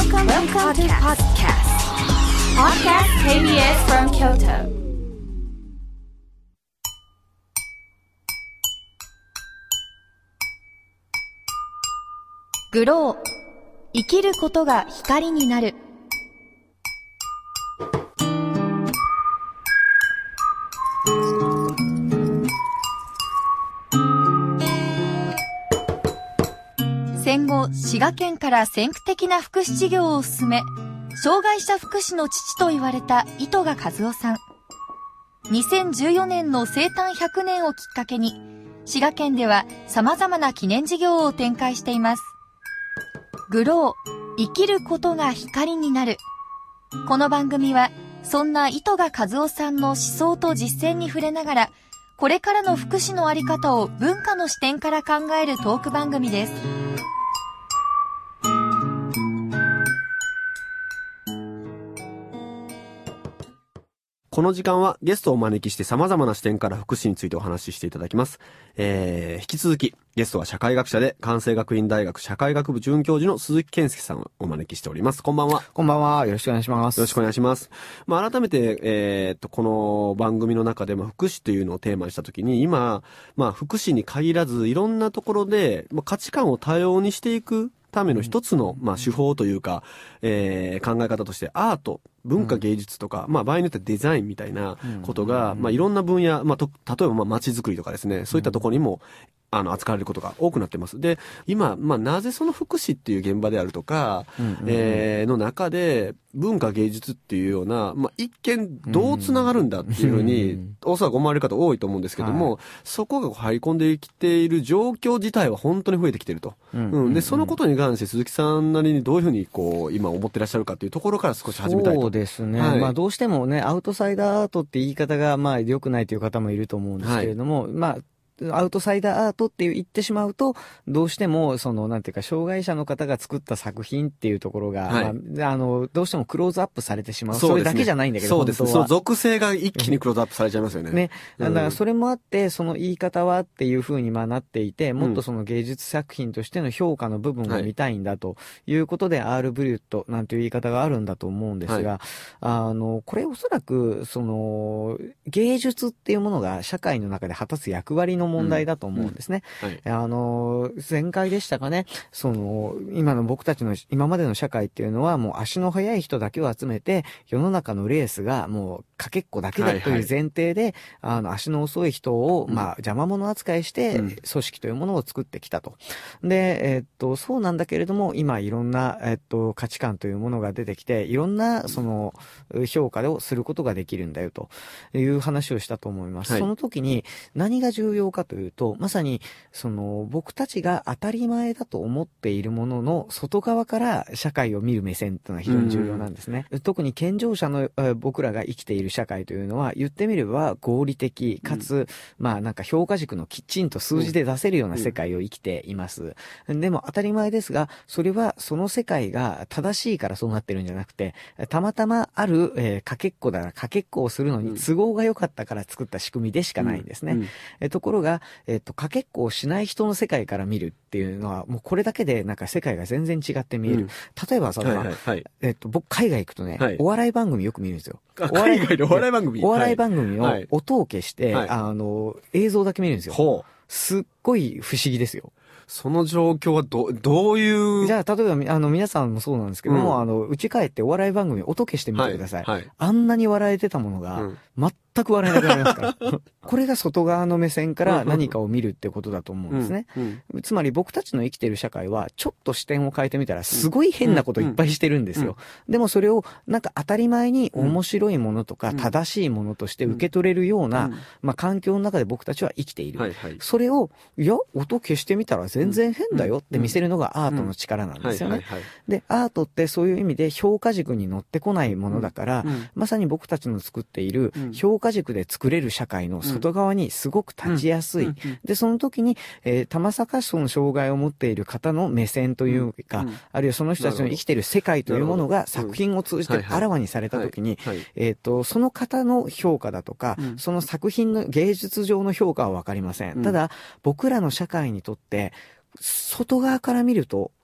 Welcome to podcast. Podcast KBS from Kyoto. グロー、生きることが光になる。戦後、滋賀県から先駆的な福祉事業を進め、障害者福祉の父と言われた糸賀和夫さん。2014年の生誕100年をきっかけに、滋賀県では様々な記念事業を展開しています。グロー、生きることが光になる。この番組は、そんな糸賀和夫さんの思想と実践に触れながら、これからの福祉のあり方を文化の視点から考えるトーク番組です。 この時間はゲストをお招きして様々な視点から福祉についてお話ししていただきます。引き続きゲストは社会学者で関西学院大学社会学部准教授の鈴木健介さんをお招きしております。こんばんは。 こんばんは。よろしくお願いします。 よろしくお願いします。改めて、この番組の中でも福祉というのをテーマにしたときに、今、福祉に限らずいろんなところで、価値観を多様にしていくための一つの、手法というか、考え方としてアート、文化芸術とか、場合によってはデザインみたいなことが、いろんな分野、例えば街づくりとかですね、そういったところにも、扱われることが多くなってます。で、今、なぜその福祉っていう現場であるとか、の中で、文化芸術っていうような、一見どうつながるんだっていうふうに、おそらく思われる方多いと思うんですけども、そこが入り込んできている状況自体は本当に増えてきていると。で、そのことに関して鈴木さんなりにどういうふうに今思ってらっしゃるかっていうところから少し始めたいと。 そうですね。どうしてもね、アウトサイダーアートって言い方が良くないという方もいると思うんですけれども、アウトサイダーアートって言ってしまうと、どうしても、なんていうか、障害者の方が作った作品っていうところが、どうしてもクローズアップされてしまう。それだけじゃないんだけど、 そうですね。その属性が一気にクローズアップされちゃいますよね。 ね。だからそれもあって、その言い方はっていう風になっていて、もっとその芸術作品としての評価の部分を見たいんだということで、アールブリュットなんていう言い方があるんだと思うんですが、これおそらく、芸術っていうものが社会の中で果たす役割の問題だと思うんですね。前回でしたかね、今の僕たちの今までの社会っていうのはもう足の速い人だけを集めて、世の中のレースがもうかけっこだけだという前提で、足の遅い人を、邪魔者扱いして、組織というものを作ってきたと。で、そうなんだけれども、今いろんな、価値観というものが出てきて、いろんな、評価をすることができるんだよという話をしたと思います。その時に何が重要かというと、まさに、僕たちが当たり前だと思っているものの外側から社会を見る目線というのは非常に重要なんですね。特に健常者の僕らが生きている社会というのは、言ってみれば合理的かつ、評価軸のきちんと数字で出せるような世界を生きています。でも当たり前ですが、それはその世界が正しいからそうなってるんじゃなくて、たまたまある、かけっこだからかけっこをするのに都合が良かったから作った仕組みでしかないんですね。ところが、かけっこをしない人の世界から見るっていうのは、もうこれだけで世界が全然違って見える。例えば僕海外行くとね、お笑い番組よく見るんですよ。 海外でお笑い番組お笑い番組の音を消して、映像だけ見るんですよ。すっごい不思議ですよ。 その状況はどういう。 じゃあ、例えば、皆さんもそうなんですけども、家帰ってお笑い番組音消してみてください。あんなに笑えてたものが、全く笑えなくなりますから。これが外側の目線から何かを見るってことだと思うんですね。つまり僕たちの生きている社会は、ちょっと視点を変えてみたら、すごい変なこといっぱいしてるんですよ。でもそれを、当たり前に面白いものとか、正しいものとして受け取れるような、環境の中で僕たちは生きている。それを、いや、音消してみたら全然変だよって見せるのがアートの力なんですよね。で、アートってそういう意味で評価軸に乗ってこないものだから、まさに僕たちの作っている評価軸で作れる社会の外側にすごく立ちやすい。で、その時に、たまさかその障害を持っている方の目線というか、あるいはその人たちの生きている世界というものが作品を通じてあらわにされた時に、その方の評価だとか、その作品の芸術上の評価はわかりません。ただ、僕らの社会にとって、外側から見ると、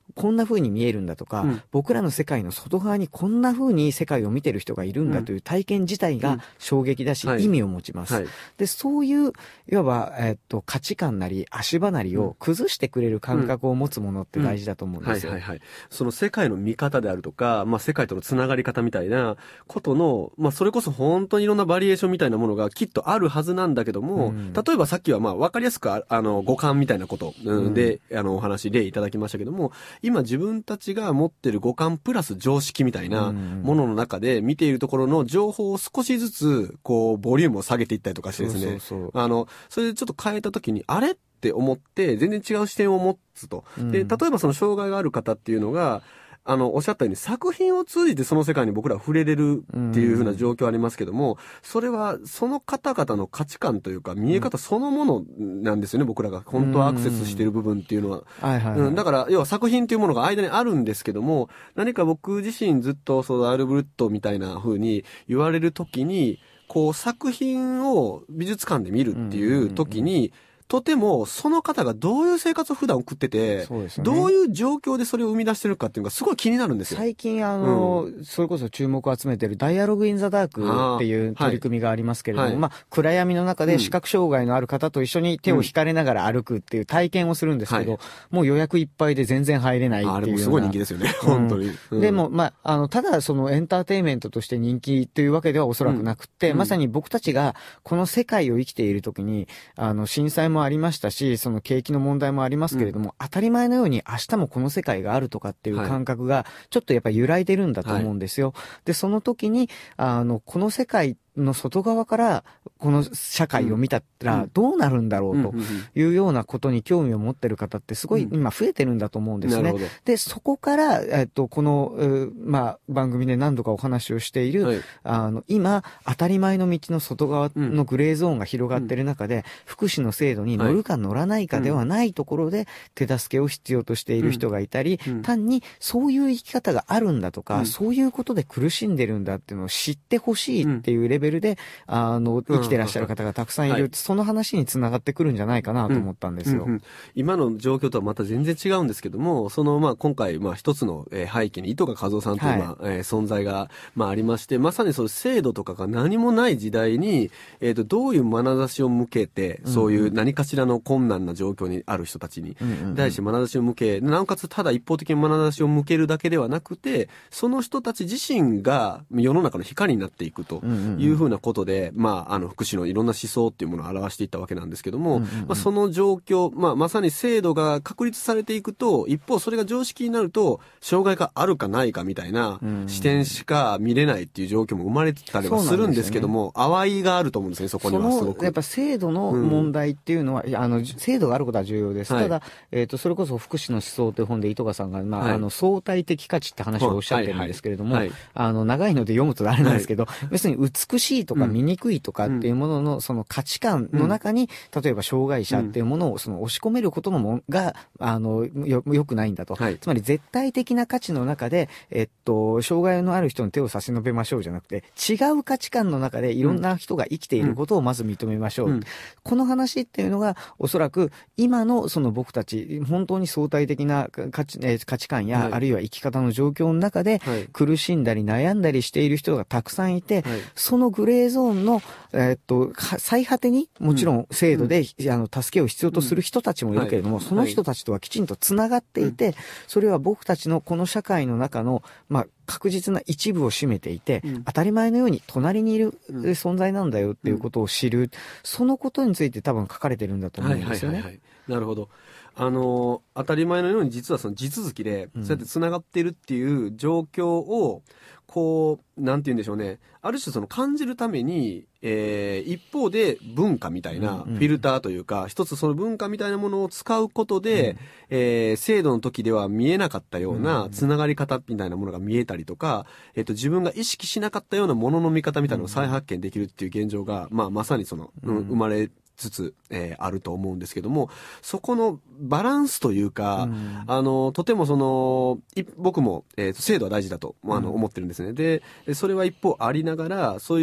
こんな風に見えるんだとか、僕らの世界の外側にこんな風に世界を見てる人がいるんだという体験自体が衝撃だし、意味を持ちます。で、そういう、いわば、価値観なり足場なりを崩してくれる感覚を持つものって大事だと思うんですよ。 その世界の見方であるとか、世界とのつながり方みたいなことの、それこそ本当にいろんなバリエーションみたいなものがきっとあるはずなんだけども、例えばさっきはわかりやすく五感みたいなこと、で、お話例いただきましたけども、今自分たちが持ってる五感プラス常識みたいなものの中で見ているところの情報を少しずつ、こう、ボリュームを下げていったりとかしてですね、それでちょっと変えた時に、あれって思って、全然違う視点を持つと。で、例えばその障害がある方っていうのが、おっしゃったように作品を通じてその世界に僕ら触れれるっていう風な状況ありますけども、それはその方々の価値観というか見え方そのものなんですよね、僕らが本当はアクセスしている部分っていうのは。だから、要は作品というものが間にあるんですけども、何か僕自身ずっとアルブルットみたいな風に言われるときに、こう作品を美術館で見るっていうときに、とてもその方がどういう生活を普段送ってて、どういう状況でそれを生み出してるかっていうのがすごい気になるんですよ。 最近それこそ注目を集めてるダイアログインザダークっていう取り組みがありますけれども、暗闇の中で視覚障害のある方と一緒に手を引かれながら歩くっていう体験をするんですけど、もう予約いっぱいで全然入れないっていう。 あれもすごい人気ですよね、本当に。 でも、ただそのエンターテインメントとして人気というわけではおそらくなくって、まさに僕たちがこの世界を生きている時に、震災もありましたし、その景気の問題もありますけれども、当たり前のように明日もこの世界があるとかっていう感覚がちょっとやっぱり揺らいでるんだと思うんですよ。で、その時にこの世界の外側からこの社会を見たらどうなるんだろうというようなことに興味を持ってる方ってすごい今増えてるんだと思うんですね。で、そこからこの番組で何度かお話をしている今当たり前の道の外側のグレーゾーンが広がってる中で、福祉の制度に乗るか乗らないかではないところで手助けを必要としている人がいたり、単にそういう生き方があるんだとか、そういうことで苦しんでるんだっていうのを知ってほしいっていうレベルで生きてらっしゃる方がたくさんいる、その話につながってくるんじゃないかなと思ったんですよ。 今の状況とはまた全然違うんですけども、今回一つの背景に糸賀和夫さんという存在がありまして、まさにその制度とかが何もない時代にどういう眼差しを向けて、そういう何かしらの困難な状況にある人たちに対して眼差しを向け、なおかつただ一方的に眼差しを向けるだけではなくて、その人たち自身が世の中の光になっていくというふうなことで、福祉のいろんな思想っていうものを表していったわけなんですけども、その状況、まさに制度が確立されていくと、一方それが常識になると、障害があるかないかみたいな視点しか見れないっていう状況も生まれてたりはするんですけども、淡いがあると思うんですね、そこにはすごく。 やっぱ制度の問題っていうのは、制度があることは重要です。ただ、それこそ福祉の思想という本で糸賀さんが、相対的価値って話をおっしゃってるんですけれども、長いので読むとあれなんですけど、別に美しいとか醜いとかっていうもののその価値観の中に、例えば障害者っていうものを押し込めることのが良くないんだと、つまり絶対的な価値の中で障害のある人に手を差し伸べましょうじゃなくて、違う価値観の中でいろんな人が生きていることをまず認めましょう、この話っていうのがおそらく今のその僕たち本当に相対的な価値観や、あるいは生き方の状況の中で苦しんだり悩んだりしている人がたくさんいて、そのグレーゾーンの最果てにもちろん制度で、助けを必要とする人たちもいるけれども、その人たちとはきちんとつながっていて、それは僕たちのこの社会の中の確実な一部を占めていて、当たり前のように隣にいる存在なんだよっていうことを知る、そのことについて多分書かれてるんだと思うんですよね。 なるほど。当たり前のように実はその地続きでそうやってつながっているっていう状況をなんて言うんでしょうね、ある種その感じるために、一方で文化みたいなフィルターというか、一つその文化みたいなものを使うことで、制度の時では見えなかったようなつながり方みたいなものが見えたりとか、自分が意識しなかったようなものの見方みたいなのを再発見できるっていう現状が、まさにその、生まれつつ、あると思うんですけども、そこのバランスというか、とても僕も、制度は大事だと、思ってるんですね。で、それは一方ありながら、そういう、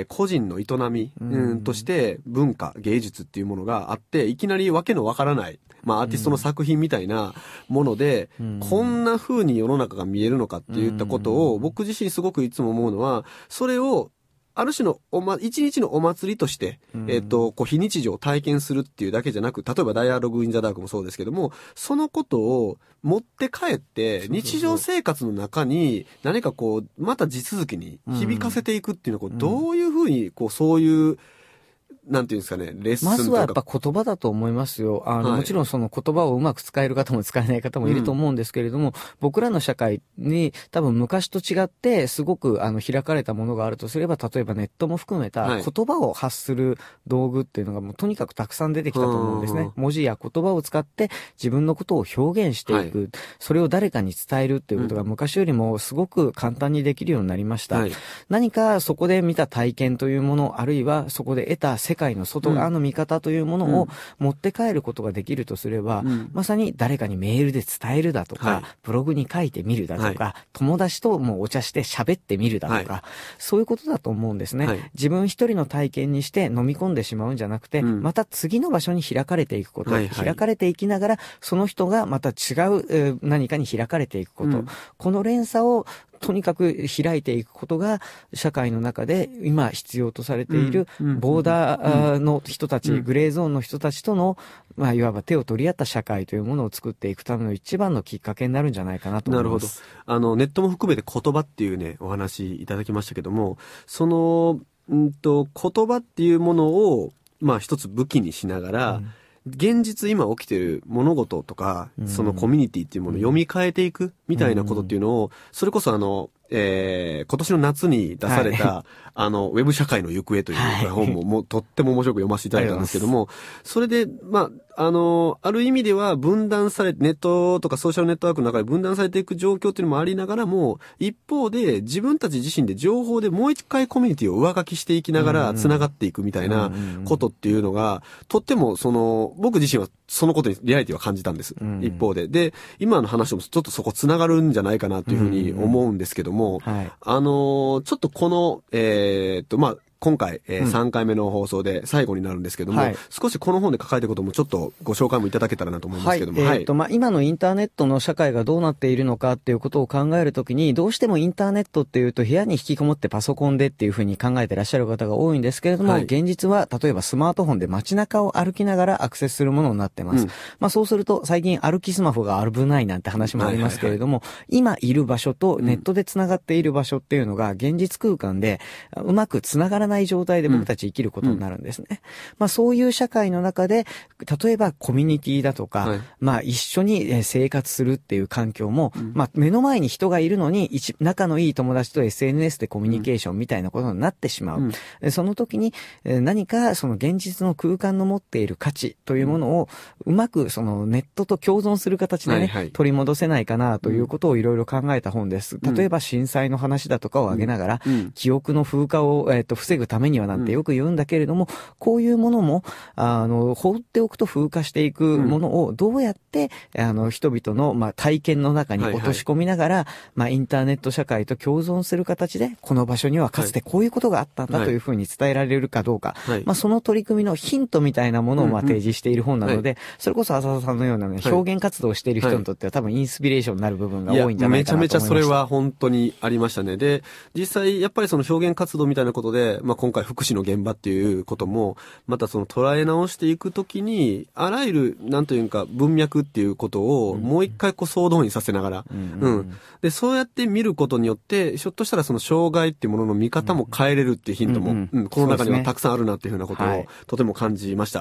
個人の営み、として文化、芸術っていうものがあって、いきなりわけのわからない、アーティストの作品みたいなもので、こんな風に世の中が見えるのかっていったことを、僕自身すごくいつも思うのは、それを、ある種の一日のお祭りとして、非日常を体験するっていうだけじゃなく、例えばダイアログインザダークもそうですけども、そのことを持って帰って、日常生活の中に何かまた地続きに響かせていくっていうのは、どういうふうに、そういう、なんていうんですかね、レッスンとか。 まずはやっぱ言葉だと思いますよ。もちろんその言葉をうまく使える方も使えない方もいると思うんですけれども、僕らの社会に多分昔と違ってすごく開かれたものがあるとすれば、例えばネットも含めた言葉を発する道具っていうのがもうとにかくたくさん出てきたと思うんですね。文字や言葉を使って自分のことを表現していく。それを誰かに伝えるっていうことが昔よりもすごく簡単にできるようになりました。何かそこで見た体験というもの、あるいはそこで得た世界の外側の見方というものを持って帰ることができるとすれば、まさに誰かにメールで伝えるだとか、ブログに書いてみるだとか、友達ともうお茶して喋ってみるだとか、そういうことだと思うんですね。自分一人の体験にして飲み込んでしまうんじゃなくて、また次の場所に開かれていくこと、開かれていきながら、その人がまた違う何かに開かれていくこと、この連鎖をとにかく開いていくことが社会の中で今必要とされているボーダーの人たち、グレーゾーンの人たちとの、いわば手を取り合った社会というものを作っていくための一番のきっかけになるんじゃないかなと思います。 なるほど。ネットも含めて言葉っていうね、お話いただきましたけども、その、言葉っていうものを、一つ武器にしながら、現実今起きてる物事とか、そのコミュニティっていうものを読み替えていくみたいなことっていうのを、それこそ今年の夏に出された、ウェブ社会の行方という本も、とっても面白く読ませていただいたんですけども、それで、ある意味では分断されて、ネットとかソーシャルネットワークの中で分断されていく状況っていうのもありながらも、一方で自分たち自身で情報でもう一回コミュニティを上書きしていきながら繋がっていくみたいなことっていうのが、とっても僕自身はそのことにリアリティは感じたんです。一方で。で、今の話もちょっとそこ繋がるんじゃないかなというふうに思うんですけども、ちょっとこの、今回、3回目の放送で最後になるんですけども、少しこの本で書かれていることもちょっとご紹介もいただけたらなと思いますけども。 今のインターネットの社会がどうなっているのかっていうことを考えるときに、どうしてもインターネットっていうと部屋に引きこもってパソコンでっていうふうに考えてらっしゃる方が多いんですけれども、現実は例えばスマートフォンで街中を歩きながらアクセスするものになってます。そうすると最近歩きスマホが危ないなんて話もありますけれども、今いる場所とネットで繋がっている場所っていうのが現実空間でうまく繋がらない状態で僕たち生きることになるんですね。そういう社会の中で、例えばコミュニティだとか、一緒に生活するっていう環境も、目の前に人がいるのに、仲のいい友達と SNS でコミュニケーションみたいなことになってしまう。その時に何かその現実の空間の持っている価値というものをうまくそのネットと共存する形でね、取り戻せないかなということをいろいろ考えた本です。例えば震災の話だとかを挙げながら、記憶の風化を防ぐためにはなんてよく言うんだけれども、こういうものも放っておくと風化していくものをどうやって人々の体験の中に落とし込みながら、インターネット社会と共存する形でこの場所にはかつてこういうことがあったんだというふうに伝えられるかどうか、その取り組みのヒントみたいなものを提示している本なので、それこそ浅田さんのような、表現活動をしている人にとっては多分インスピレーションになる部分が多いんじゃないかなと思いました。 めちゃめちゃそれは本当にありましたね。で、実際やっぱりその表現活動みたいなことで、今回福祉の現場っていうこともまたその捉え直していくときに、あらゆるなんというか文脈っていうことをもう一回総動員させながら、でそうやって見ることによってひょっとしたらその障害っていうものの見方も変えれるっていうヒントも、この中にはたくさんあるなっていうふうなことをとても感じました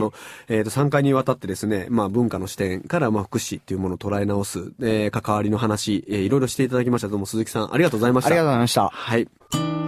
。3回にわたってですね、文化の視点から福祉っていうものを捉え直す、関わりの話、いろいろしていただきました。どうも鈴木さんありがとうございました。 ありがとうございました。 はい。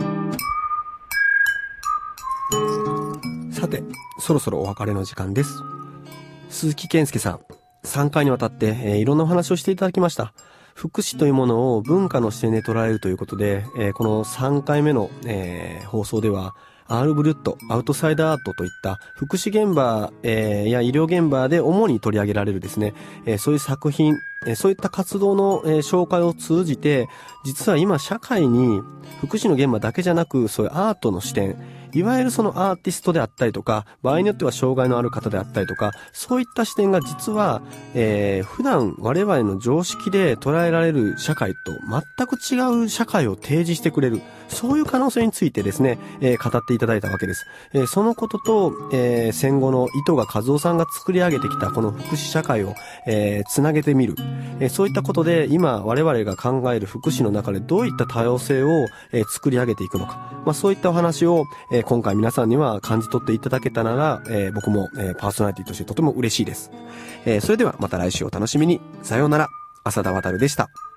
さて、そろそろお別れの時間です。鈴木健介さん、3回にわたって、いろんなお話をしていただきました。福祉というものを文化の視点で捉えるということで、この3回目の、放送では Rブリュット、アウトサイダーアートといった福祉現場、や医療現場で主に取り上げられるですね、そういう作品、そういった活動の、紹介を通じて、実は今社会に福祉の現場だけじゃなく、そういうアートの視点、いわゆるそのアーティストであったりとか、場合によっては障害のある方であったりとか、そういった視点が実は、普段我々の常識で捉えられる社会と全く違う社会を提示してくれる、そういう可能性についてですね、語っていただいたわけです。そのことと、戦後の糸賀和夫さんが作り上げてきたこの福祉社会を、つなげてみる。そういったことで今我々が考える福祉の中でどういった多様性を、作り上げていくのか。そういったお話を、今回皆さんには感じ取っていただけたなら、僕も、パーソナリティとしてとても嬉しいです。それではまた来週お楽しみに。さようなら。浅田渉でした。